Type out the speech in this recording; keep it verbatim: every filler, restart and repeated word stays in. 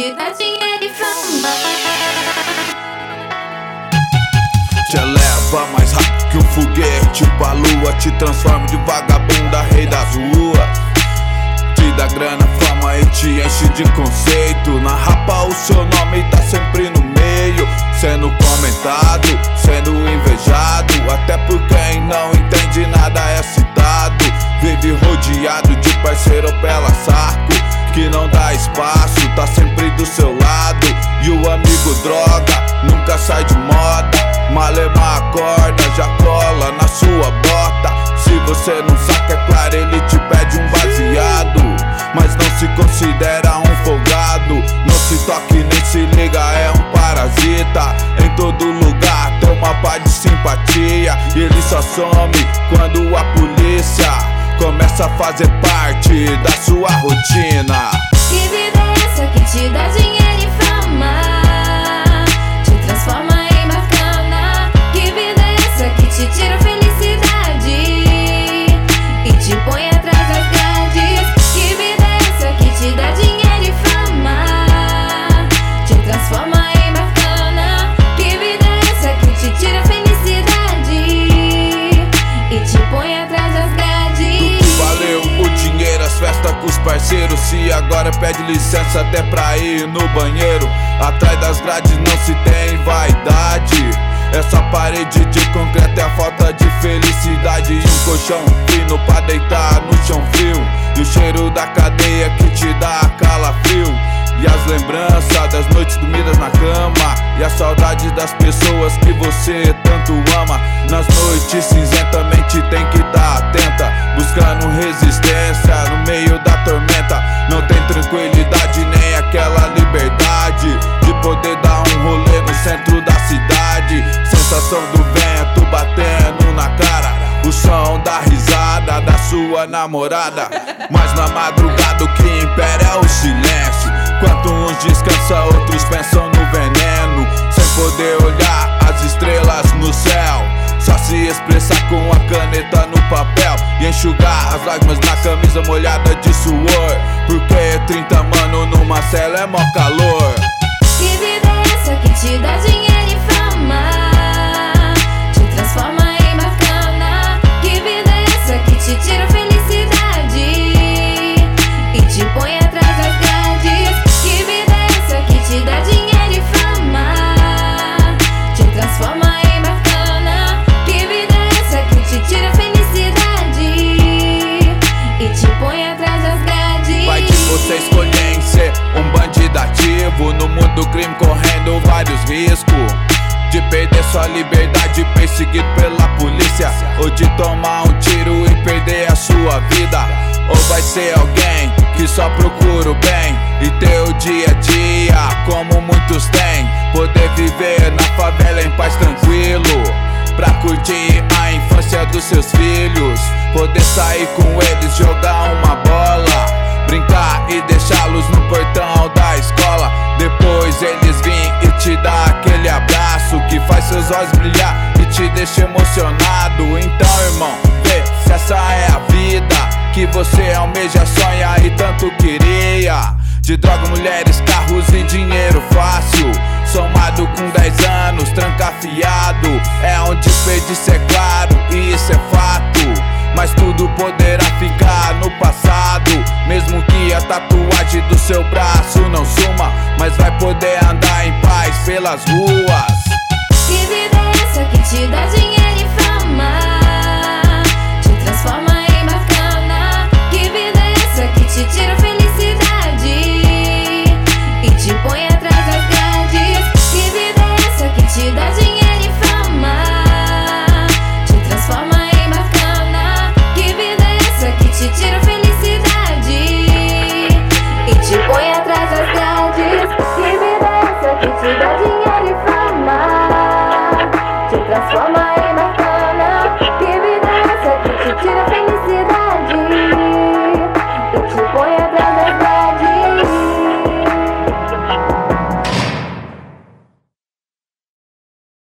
te dá dinheiro e fama. Te eleva mais rápido que um foguete pra lua, te transforma de vagabunda, rei das ruas. Te dá grana, fama e te enche de conceito. Na rapa o seu nome tá sempre no meio, sendo comentado, sendo invejado. Até por quem não entende nada é citado. Vive rodeado de parceiro pela saco, que não dá espaço, tá sempre do seu lado. E o amigo droga nunca sai de moda. Malema acorda, já cola na sua bota. Se você não saca, é claro, ele te pede um baseado, mas não se considera um folgado. Não se toque nem se liga, é um parasita. Em todo lugar tem uma pá de simpatia, e ele só some quando a polícia começa a fazer parte da sua rotina. Que vida é essa que te dá dinheiro e fama, te transforma em bacana? Que vida é essa que te tira felicidade e te põe atrás das grades? Que vida é essa que te dá dinheiro e fama, te transforma em bacana? Que vida é essa que te tira felicidade e te põe atrás das grades? Valeu o dinheiro, as festas com os parceiros. Se agora pede licença até pra ir no banheiro. Atrás das grades não se tem vaidade, é só parede de concreto, é a falta de felicidade. E um colchão fino pra deitar no chão frio, e o cheiro da cadeia que te dá calafrio. E as lembranças das noites dormidas na cama, e a saudade das pessoas que você tanto ama. Nas noites cinzentas, mente tem que tá atenta, buscando resistência no meio da tormenta. Não tem tranquilidade nem aquela liberdade de poder dar um rolê no centro da cidade. Sensação do vento batendo na cara, o som da risada da sua namorada. Mas na madrugada o que impera é o silêncio. Enquanto uns descansam, outros pensam no veneno, sem poder olhar as estrelas no céu. Só se expressar com a caneta no papel e enxugar as lágrimas na camisa molhada de suor, porque trinta mano numa cela é mó calor. Que vida é essa que te dá dinheiro e fama, te transforma em bacana? Que vida é essa que te tira felicidade e te põe atrás das grades? Que vida é essa que te dá dinheiro e fama, te transforma em bacana? Que vida é essa que te tira felicidade e te põe atrás das grades? Vai de você escolher em ser um bandido ativo no mundo do crime, correndo vários riscos de perder sua liberdade perseguido pela polícia, ou de tomar um tiro e perder a sua vida. Ou vai ser alguém que só procura o bem e ter o dia a dia como muitos têm, poder viver na favela em paz tranquilo, pra curtir a infância dos seus filhos, poder sair com eles, jogar uma bola, brincar e deixá-los no portão da escola. Depois eles vêm e te dá aquele abraço que faz seus olhos brilhar e te deixa emocionado. Então, irmão, vê se essa é a vida que você almeja, sonha e tanto queria. De droga, mulheres, carros e dinheiro fácil, somado com dez anos trancafiado, é um desperdício, é claro, e isso é fato. Mas tudo poderá ficar no passado, mesmo que a tatuagem do seu braço não suma, mas vai poder andar em paz pelas ruas.